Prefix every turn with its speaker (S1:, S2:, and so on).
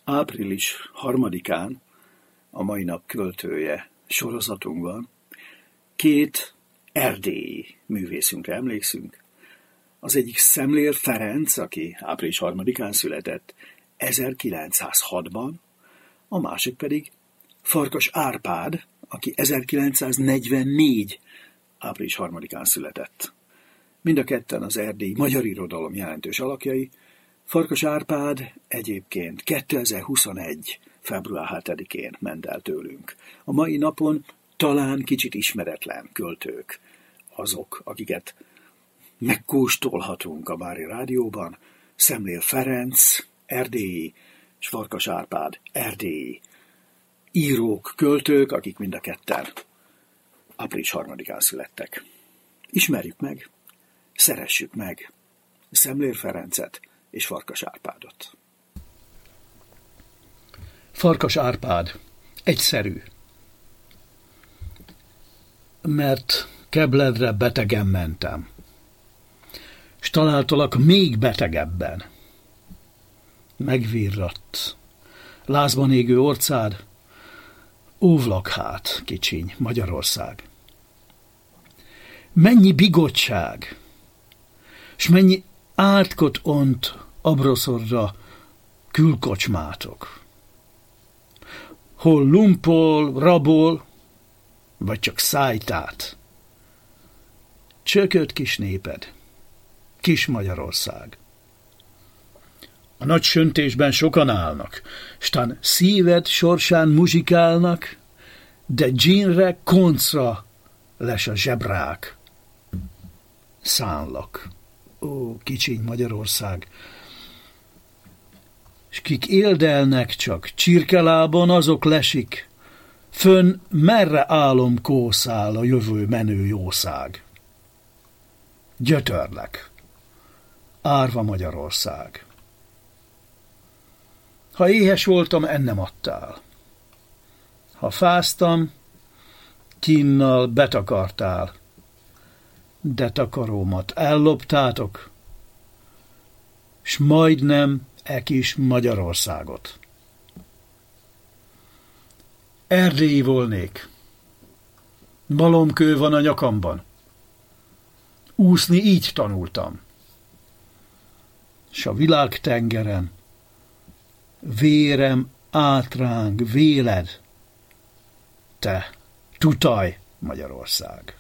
S1: Április 3-án, a mai nap költője sorozatunkban két erdélyi művészünkre emlékszünk. Az egyik Szemlér Ferenc, aki április 3-án született 1906-ban, a másik pedig Farkas Árpád, aki 1944. április 3-án született. Mind a ketten az erdélyi magyar irodalom jelentős alakjai. Farkas Árpád egyébként 2021. február 7-én ment el tőlünk. A mai napon talán kicsit ismeretlen költők azok, akiket megkóstolhatunk a Mária Rádióban. Szemlér Ferenc, erdélyi, és Farkas Árpád, erdélyi írók, költők, akik mind a ketten április 3-án születtek. Ismerjük meg, szeressük meg Szemlér Ferencet és Farkas Árpádot.
S2: Farkas Árpád, egyszerű. Mert Kebledre betegen mentem, s találtalak még betegebben. Megvirradt, lázban égő orcád, óvlak hát, kicsiny, Magyarország. Mennyi bigottság, s mennyi átkot ont abroszorra külkocsmátok. Hol lumpol, rabol, vagy csak szájtát. Csököt kis néped, kis Magyarország. A nagy söntésben sokan állnak, stán szíved sorsán muzsikálnak, de dzsínre, koncra les a zsebrák. Szánlak, ó, kicsiny Magyarország, s kik éldelnek csak csirkelában, azok lesik, fönn merre álom kószál a jövő menő jószág. Gyötörlek, árva Magyarország. Ha éhes voltam, ennem adtál. Ha fáztam, kínnal betakartál, de takarómat elloptátok, s majdnem kis Magyarországot. Erdélyi volnék. Malomkő van a nyakamban. Úszni így tanultam. S a világtengeren vérem átráng véled, te tutaj Magyarország.